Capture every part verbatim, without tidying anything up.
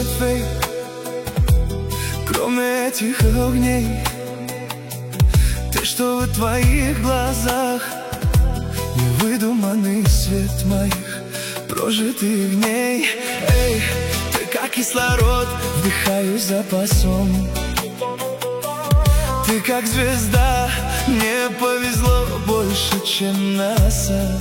фейк, кроме этих огней. Ты, что в твоих глазах, невыдуманный свет моих прожитых дней. Эй, ты как кислород, вдыхаю запасом. Ты как звезда, мне повезло больше, чем НАСА.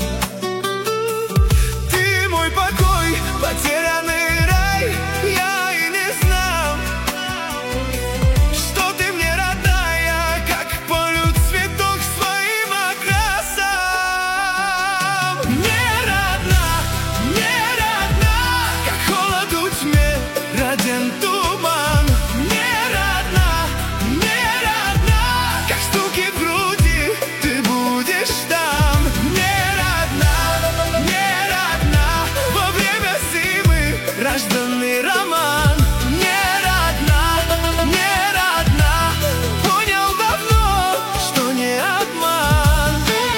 Ты мой покой, потерянный рай. Я и не знал, что ты мне родная, как полют цветок своим окрасом. Не родна, не родна, как холод в тьме роден туман. Не родна, не родна, как стуки в груди, ты будешь там. Не родна, не родна, во время зимы рожденный роман. Не родна, не родна, понял давно, что не обман.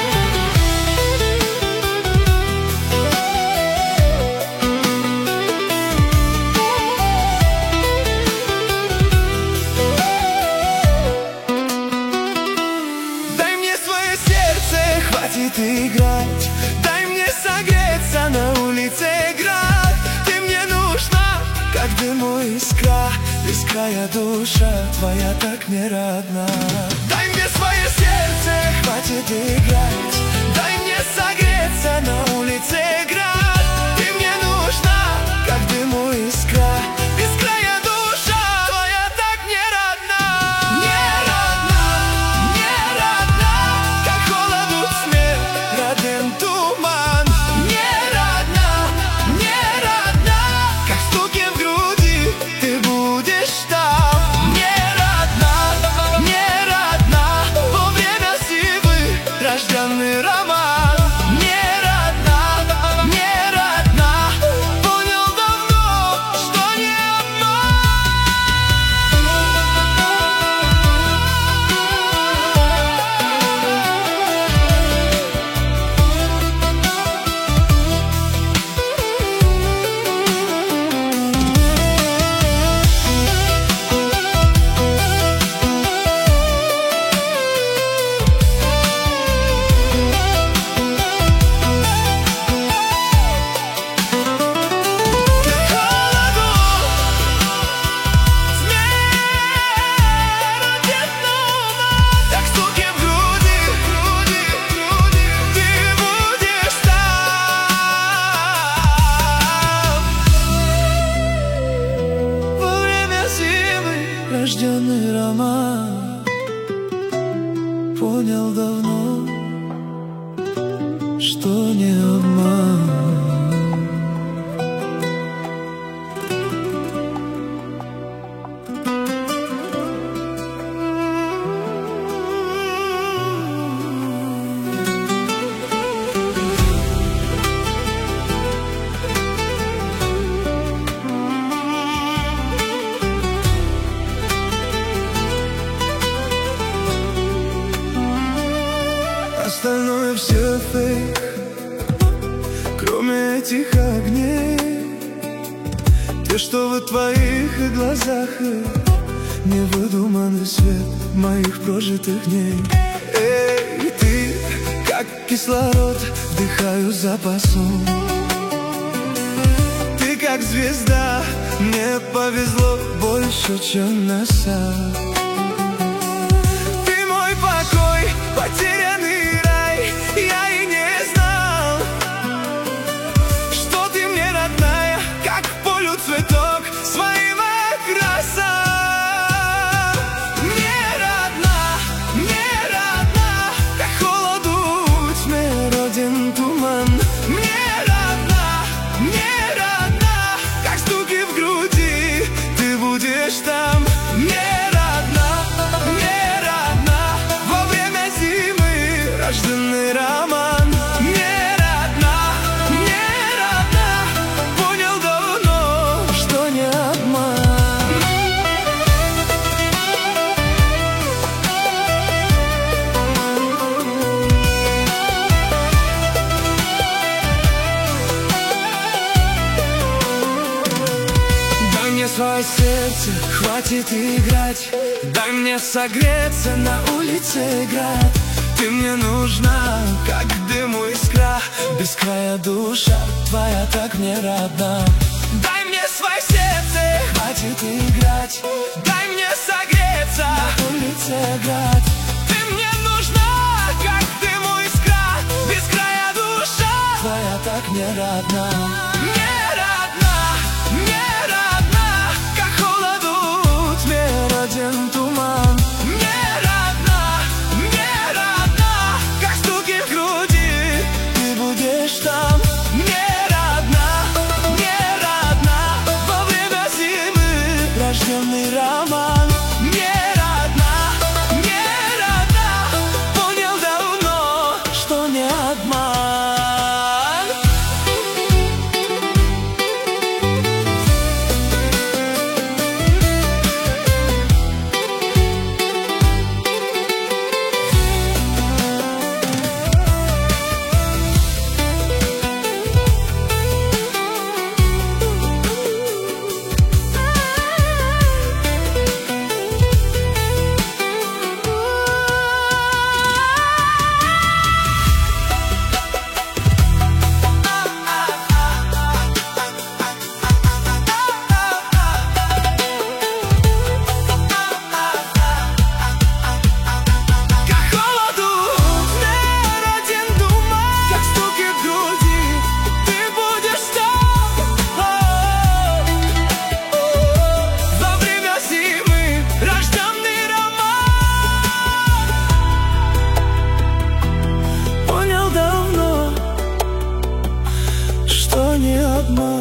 Дай мне свое сердце, хватит играть. Дай мне согреться на улице град. Ты мне нужна, как дыму искра. Без края душа твоя так не родна. Дай мне свое сердце, хватит играть. Дай мне согреться на улице град. Ты мне нужна, как дыму искра. Без края душа твоя так не родна. Не родна, не родна, как холод в тьме роден туман. Не родна, не родна, как стуки в груди, ты будешь там. Не родна, не родна, во время зимы рожденный роман. Не родна, не родна, понял давно, что не рожденный роман. Понял давно, что не обман. Остальное все фейк, кроме этих огней. Ты, что в твоих глазах, невыдуманный свет моих прожитых дней. Эй, ты, как кислород, вдыхаю запасом. Ты, как звезда, мне повезло больше, чем НАСА. Ты мой покой, потерянный рай. Я и не знал, что ты мне родная, как полю цветок своим окрасом. Не родна, не родна, как холоду в тьме роден туман. Не родна, не родна, как стуки в груди, ты будешь там. Не родна, не родна, во время зимы свое сердце, хватит играть. Дай мне согреться, на улице град. Ты мне нужна, как дыму искра. Без края душа твоя так мне родна. Дай мне свое сердце, хватит играть. Дай мне согреться, на улице град. Ты мне нужна, как дыму искра. Без края душа твоя так мне родна. Мне родна, мне родна, как холоду тьме роден туман. Мне родна, мне родна, как стуки в груди, ты будешь там. Мне родна, мне родна, во время зимы рожденный роман. Мне родна, мне родна, понял давно, что не обман. Не обман.